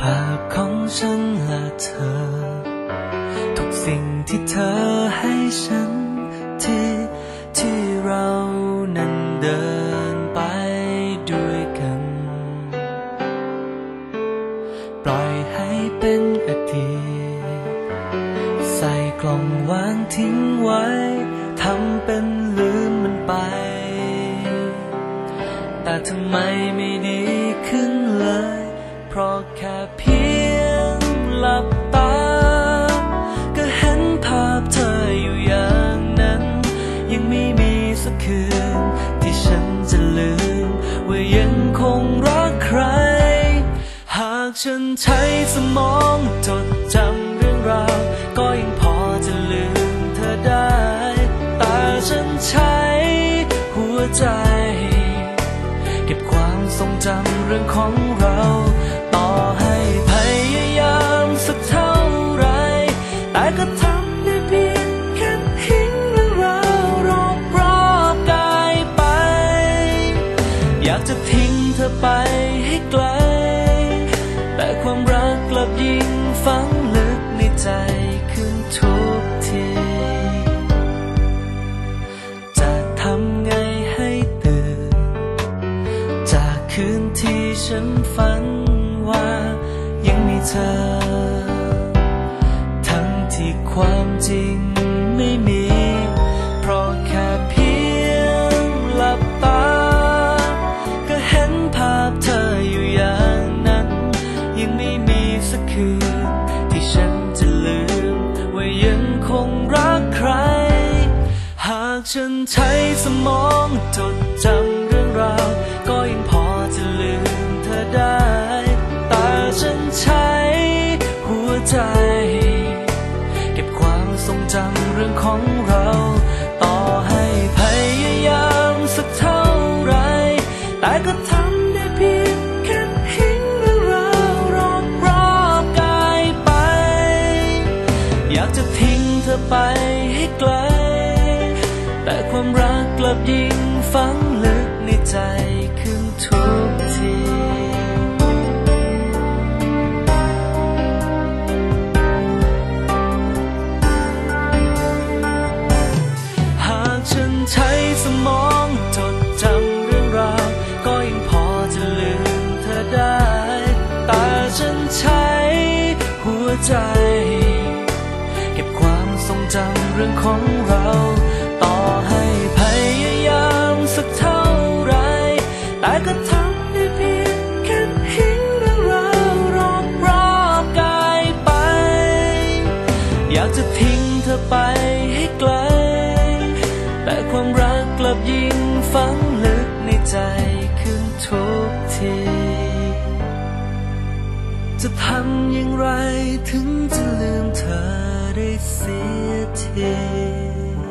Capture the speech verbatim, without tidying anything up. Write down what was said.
าพของฉันและเธอทุกสิ่งที่เธอให้ฉันที่ที่เรานั้นเดินไปด้วยกันปล่อยให้เป็นอดีตใส่กล่องวางทิ้งไว้ทำเป็นลืมมันไปแต่ทำไมไม่ดีขึ้นเลยเพราะแค่เพียงหลับตาก็เห็นภาพเธออยู่อย่างนั้นยังไม่มีสักคืนที่ฉันจะลืมว่ายังคงรักใครหากฉันใช้สมองจดจำเรื่องราวก็ยังพอจะลืมเธอได้แต่ฉันใช้หัวใจเก็บความทรงจำเรื่องของเราต่อให้พยายามสักเท่าไรแต่ก็ทำได้เพียงแค่ทิ้งเรื่องราวรอบรอบกายไปอยากจะทิ้งเธอไปให้ไกลแต่ความรักกลับยิ่งฝังลึกในใจขึ้นทุกทีจะทำไงให้ตื่นจากคืนที่ฉันฝันว่ายังมีเธอทั้งที่ความจริงไม่มีเพราะแค่เพียงหลับตาก็เห็นภาพเธออยู่อย่างนั้นยังไม่มีสักคืนที่ฉันจะลืมว่ายังคงรักใครหากฉันใช้สมองจดจำเรื่องราวก็ยังพอจะลืมเธอได้แต่ฉันใช้หัวใจเก็บความทรงจำเรื่องของเราต่อให้พยายามสักเท่าไรแต่ก็ทำได้เพียงแค่ทิ้งเรื่องราวรอบรอบกายไปอยากจะทิ้งเธอไปให้ไกลแต่ความรักกลับยิ่งฝังลึกในใจขึ้นทุกทีหากฉันใช้สมองจดจำเรื่องราวก็ยังพอจะลืมเธอได้แต่ฉันใช้หัวใจเก็บความทรงจำเรื่องของเราต่อให้พยายามสักเท่าไรแต่ก็ทำได้เพียงแค่ทิ้งเรื่องราวรอบรอบกายไปอยากจะทิ้งเธอไปให้ไกลแต่ความรักกลับยิ่งฝังลึกในใจขึ้นทุกทีจะทำอย่างไรถึงจะลืมเธอได้เสียที